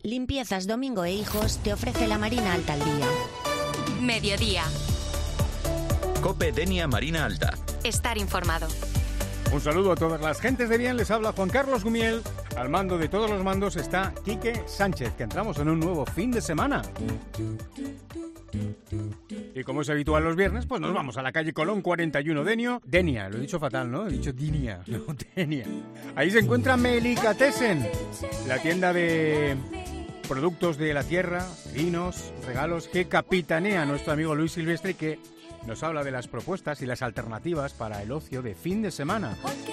Limpiezas Domingo e Hijos te ofrece la Marina Alta al día. Mediodía. COPE Denia Marina Alta. Estar informado. Un saludo a todas las gentes de bien, les habla Juan Carlos Gumiel. Al mando de todos los mandos está Quique Sánchez, que entramos en un nuevo fin de semana. Y como es habitual los viernes, pues nos vamos a la calle Colón 41 Denia, lo he dicho fatal, ¿no? He dicho Dinia, no Denia. Ahí se encuentra Melicatessen, la tienda de productos de la tierra, vinos, regalos, que capitanea nuestro amigo Luis Silvestre, que nos habla de las propuestas y las alternativas para el ocio de fin de semana.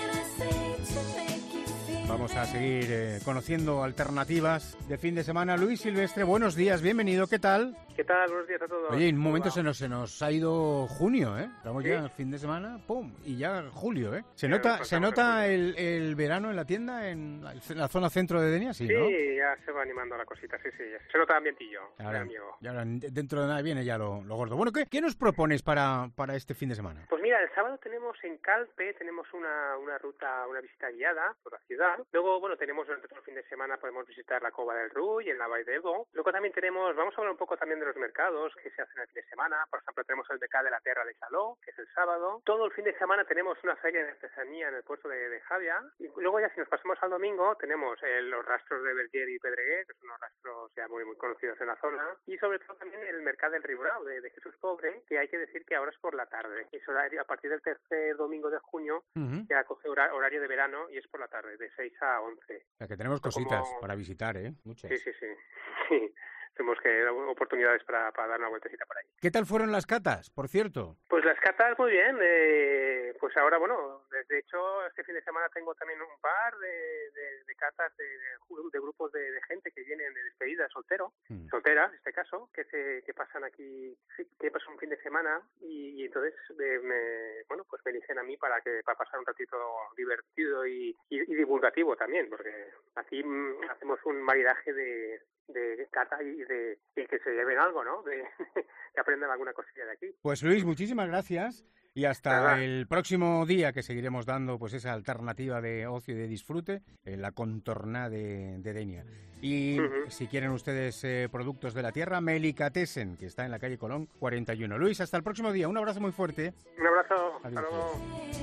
Vamos a seguir conociendo alternativas de fin de semana. Luis Silvestre, buenos días, bienvenido, ¿qué tal? ¿Qué tal? Buenos días a todos. Oye, en un momento se nos ha ido junio, ¿eh? Estamos ¿Sí? ya al fin de semana, ¡pum! Y ya julio, ¿eh? ¿Se nota el verano en la tienda, en la zona centro de Denia? Sí, ¿no? Sí, ya se va animando la cosita, sí. Se nota ambientillo, Ahora, amigo. y ahora dentro de nada viene ya lo gordo. Bueno, ¿qué nos propones para este fin de semana? Pues mira, el sábado tenemos en Calpe, tenemos una ruta, una visita guiada por la ciudad. Luego, bueno, tenemos durante todo el fin de semana, podemos visitar la Cova del Ruy, en la Vall d'Ebo. Luego también vamos a hablar un poco también de los mercados que se hacen el fin de semana. Por ejemplo, tenemos el mercado de la Terra de Saló, que es el sábado. Todo el fin de semana tenemos una feria de artesanía en el puerto de Javia. Y luego ya si nos pasamos al domingo, tenemos los rastros de Verger y Pedreguer, que son unos rastros ya muy conocidos en la zona. Y sobre todo también el mercado del Ribrau, de Jesús Pobre, que hay que decir que ahora es por la tarde. Es horario, a partir del tercer domingo de junio, ya coge horario de verano y es por la tarde, de 6 a 11. O sea, que tenemos cositas para visitar, ¿eh? Muchas. Sí. Tenemos oportunidades para dar una vueltecita por ahí. ¿Qué tal fueron las catas, por cierto? Pues las catas muy bien. Pues ahora, bueno, de hecho, este fin de semana tengo también un par de catas de grupos de gente que vienen de despedida, solteras en este caso, que pasan aquí, que pasan un fin de semana y entonces me eligen a mí para pasar un ratito divertido y divulgativo también, porque aquí hacemos un maridaje de cata y que se lleven algo, ¿no? Que aprendan alguna cosilla de aquí. Pues Luis, muchísimas gracias y hasta el próximo día, que seguiremos dando pues esa alternativa de ocio y de disfrute en la contorna de Denia. Y si quieren ustedes productos de la tierra, Melicatessen, que está en la calle Colón 41. Luis, hasta el próximo día. Un abrazo muy fuerte. Un abrazo. Adiós. Hasta luego.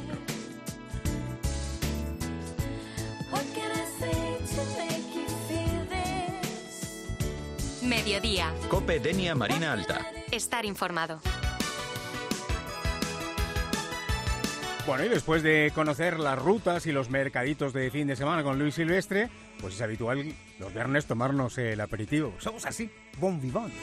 Mediodía. COPE Denia Marina Alta. Estar informado. Bueno, y después de conocer las rutas y los mercaditos de fin de semana con Luis Silvestre, pues es habitual los viernes tomarnos el aperitivo. Somos así, bon vivant.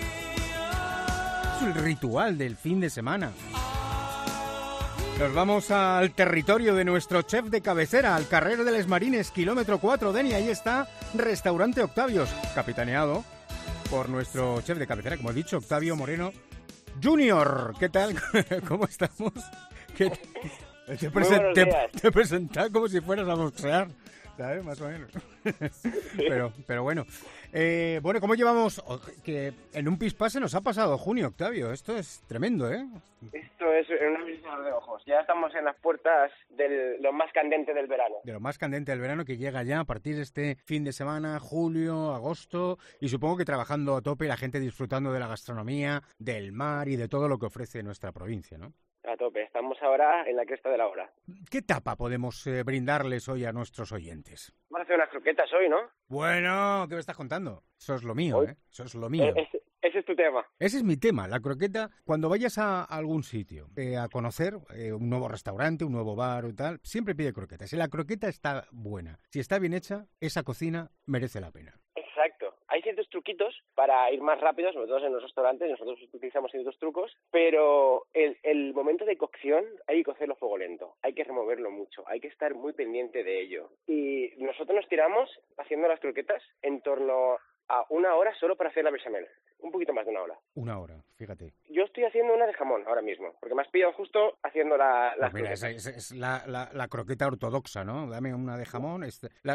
Es el ritual del fin de semana. Nos vamos al territorio de nuestro chef de cabecera, al Carrer de les Marines, kilómetro 4, Denia. Ahí está Restaurante Octavios, capitaneado por nuestro chef de cabecera, como he dicho, Octavio Moreno Junior. ¿Qué tal? ¿Cómo estamos? Te he presentado como si fueras a boxear, ¿sabes? Más o menos. Pero bueno. Bueno, ¿cómo llevamos? Que en un pispás se nos ha pasado junio, Octavio. Esto es tremendo, ¿eh? Esto es un abrir de ojos. Ya estamos en las puertas de lo más candente del verano. De lo más candente del verano, que llega ya a partir de este fin de semana, julio, agosto, y supongo que trabajando a tope, la gente disfrutando de la gastronomía, del mar y de todo lo que ofrece nuestra provincia, ¿no? A tope. Estamos ahora en la cresta de la hora. ¿Qué tapa podemos brindarles hoy a nuestros oyentes? Vamos a hacer unas croquetas hoy, ¿no? Bueno, ¿qué me estás contando? Eso es lo mío, ¿eh? Eso es lo mío. Ese es tu tema. Ese es mi tema, la croqueta. Cuando vayas a algún sitio a conocer un nuevo restaurante, un nuevo bar o tal, siempre pide croquetas. Si la croqueta está buena, si está bien hecha, esa cocina merece la pena. Exacto. Hay ciertos truquitos para ir más rápido, sobre todo en los restaurantes, nosotros utilizamos ciertos trucos, pero el momento de cocción hay que cocerlo a fuego lento, hay que removerlo mucho, hay que estar muy pendiente de ello. Y nosotros nos tiramos haciendo las croquetas en torno a 1 hora solo para hacer la bechamel, un poquito más de 1 hora. 1 hora, fíjate. yo estoy haciendo una de jamón ahora mismo, porque me has pillado justo haciendo las Pues mira, croquetas. es la croqueta ortodoxa, ¿no? Dame una de jamón.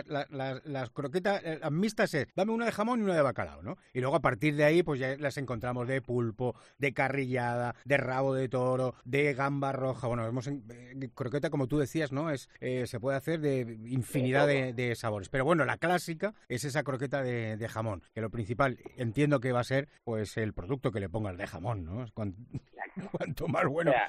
Las croquetas las mixtas es, dame una de jamón y una de bacalao, ¿no? Y luego a partir de ahí, pues ya las encontramos de pulpo, de carrillada, de rabo de toro, de gamba roja. Bueno, croqueta, como tú decías, ¿no? Se puede hacer de infinidad de sabores. Pero bueno, la clásica es esa croqueta de jamón, que lo principal entiendo que va a ser pues el producto que le pongas de jamón, ¿no? Cuanto más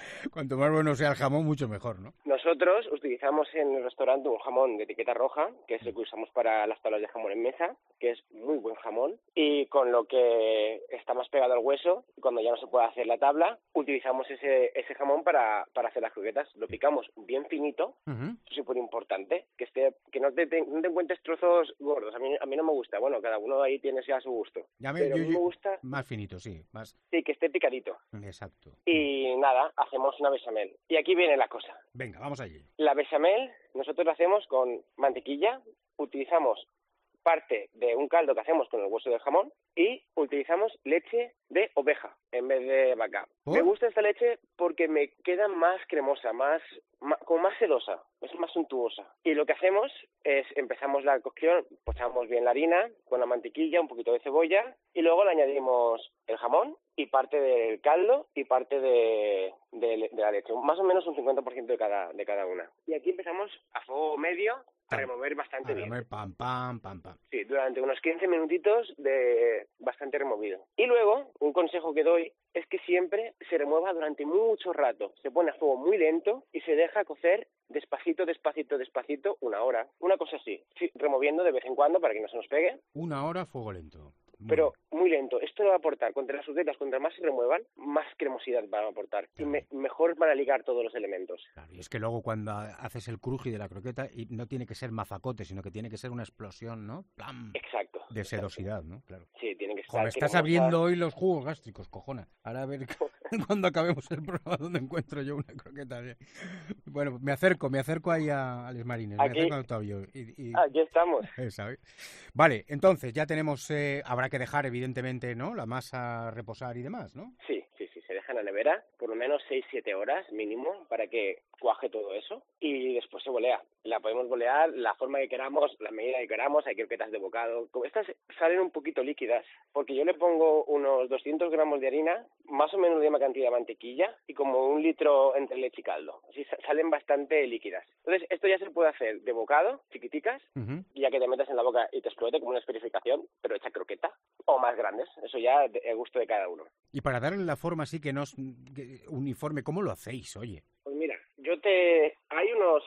bueno sea el jamón, mucho mejor, ¿no? Nosotros utilizamos en el restaurante un jamón de etiqueta roja, que es el que usamos para las tablas de jamón en mesa, que es muy buen jamón, y con lo que está más pegado al hueso, cuando ya no se puede hacer la tabla, utilizamos ese jamón para hacer las croquetas. Lo picamos bien finito, Uh-huh. eso es súper importante, que no te encuentres trozos gordos. A mí no me gusta, bueno, cada uno ahí tiene ya su gusto. Pero a mí me gusta, más finito, sí, más. sí, que esté picadito. Exacto. Y nada, hacemos una bechamel. Y aquí viene la cosa. Venga, vamos allí. La bechamel nosotros la hacemos con mantequilla, utilizamos parte de un caldo que hacemos con el hueso del jamón y utilizamos leche de oveja en vez de vaca. ¿Oh? Me gusta esta leche porque me queda más cremosa, como más sedosa, es más suntuosa. Y lo que hacemos es, empezamos la cocción, pochamos bien la harina con la mantequilla, un poquito de cebolla y luego le añadimos el jamón y parte del caldo y parte de la leche, más o menos un 50% de cada una. Y aquí empezamos a fuego medio a remover bastante bien. Pam, pam, pam, pam. Sí, durante unos 15 minutitos de bastante removido. Y luego, un consejo que doy es que siempre se remueva durante mucho rato. Se pone a fuego muy lento y se deja cocer despacito, despacito, despacito, una hora. Una cosa así. Sí, removiendo de vez en cuando para que no se nos pegue. Una hora a fuego lento. Pero muy lento. Esto va a aportar, contra las croquetas, contra más se remuevan, más cremosidad van a aportar. Claro. Y mejor van a ligar todos los elementos. Claro, y es que luego cuando haces el cruji de la croqueta, y no tiene que ser mazacote, sino que tiene que ser una explosión, ¿no? ¡Plam! Exacto. De sedosidad, ¿no? Claro. Sí, tiene que estar... Joder, estás abriendo hoy los jugos gástricos, cojona. Ahora a ver cuando acabemos el programa dónde encuentro yo una croqueta. Bueno, me acerco ahí a Les Marines, Aquí, me acerco a Octavio. Aquí estamos. ¿Sabes? Vale, entonces ya tenemos, habrá que dejar evidentemente, ¿no? La masa reposar y demás, ¿no? Sí, se deja en la nevera por lo menos 6-7 horas mínimo para que cuaje todo eso y después se bolea. La podemos bolear la forma que queramos, la medida que queramos, hay croquetas de bocado. Como estas salen un poquito líquidas porque yo le pongo unos 200 gramos de harina, más o menos la misma cantidad de mantequilla y como 1 litro entre leche y caldo. Así salen bastante líquidas. Entonces esto ya se puede hacer de bocado, chiquiticas, Uh-huh. ya que te metas en la boca y te explote como una esferificación, pero hecha croqueta, o más grandes. Eso ya el gusto de cada uno. Y para darle la forma así que uniforme, ¿cómo lo hacéis, oye? Pues mira, hay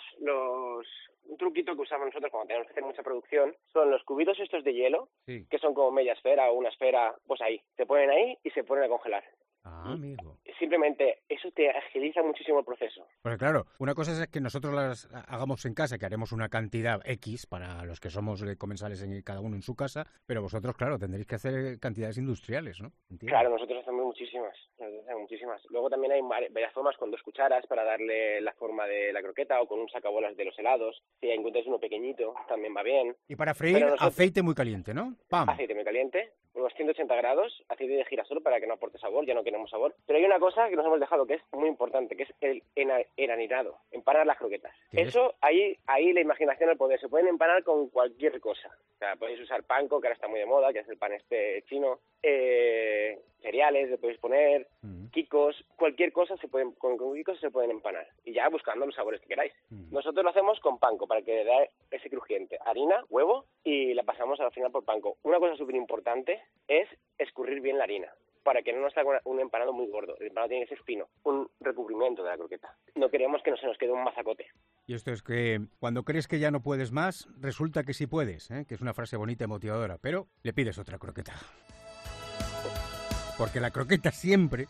un truquito que usamos nosotros cuando tenemos que hacer mucha producción, son los cubitos estos de hielo, Sí. que son como media esfera o una esfera, pues ahí, se ponen ahí y se ponen a congelar. Ah, amigo. Simplemente eso te agiliza muchísimo el proceso. Porque claro, una cosa es que nosotros las hagamos en casa, que haremos una cantidad X para los que somos comensales cada uno en su casa, pero vosotros, claro, tendréis que hacer cantidades industriales, ¿no? ¿Entiendes? Claro, nosotros hacemos muchísimas. Luego también hay varias formas con 2 cucharas para darle la forma de la croqueta o con un sacabolas de los helados. Si encuentras uno pequeñito, también va bien. Y para freír, aceite muy caliente, ¿no? ¡Pam! Aceite muy caliente, unos 180 grados, aceite de girasol para que no aporte sabor, ya no queremos sabor. Pero hay una cosa que nos hemos dejado que es muy importante, que es el enaninado, empanar las croquetas. Eso, ahí la imaginación al poder. Se pueden empanar con cualquier cosa. O sea, podéis usar panko, que ahora está muy de moda, que es el pan chino, cereales, le podéis poner, quicos, cualquier cosa con quicos se pueden empanar. Y ya buscando los sabores que queráis. Nosotros lo hacemos con panko para que dé ese crujiente. Harina, huevo y la pasamos al final por panko. Una cosa súper importante es escurrir bien la harina, para que no nos haga un empanado muy gordo. El empanado tiene que ser fino, un recubrimiento de la croqueta. No queremos que no se nos quede un mazacote. Y esto es que cuando crees que ya no puedes más, resulta que sí puedes, ¿eh? Que es una frase bonita y motivadora, pero le pides otra croqueta. Porque la croqueta siempre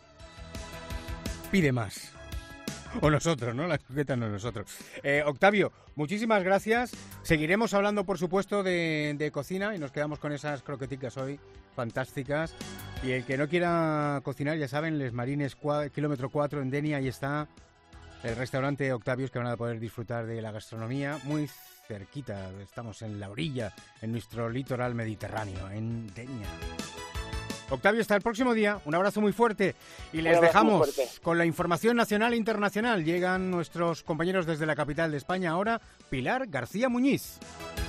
pide más. O nosotros, ¿no? La croqueta no nosotros. Octavio, muchísimas gracias. Seguiremos hablando, por supuesto, de cocina y nos quedamos con esas croqueticas hoy fantásticas. Y el que no quiera cocinar, ya saben, Les Marines, kilómetro 4 en Denia, ahí está el restaurante Octavios, que van a poder disfrutar de la gastronomía muy cerquita. Estamos en la orilla, en nuestro litoral mediterráneo, en Denia. Octavio, hasta el próximo día. Un abrazo muy fuerte. Y les dejamos con la información nacional e internacional. Llegan nuestros compañeros desde la capital de España ahora, Pilar García Muñiz.